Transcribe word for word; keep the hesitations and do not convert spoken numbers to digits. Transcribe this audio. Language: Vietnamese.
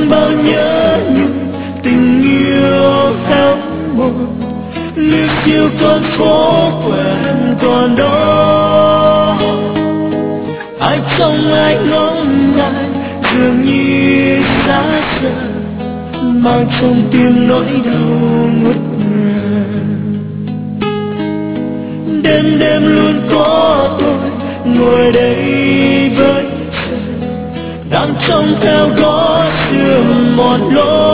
bao nhớ nhung tình yêu khắp một. Liêu xiêu con phố quen còn đó, ai trông ai ngóng ngại dường như xa xưa, mang trong tim nỗi đau ngút ngàn. Đêm đêm luôn có tôi ngồi đây với trời, đang trông theo gót sương mòn lối.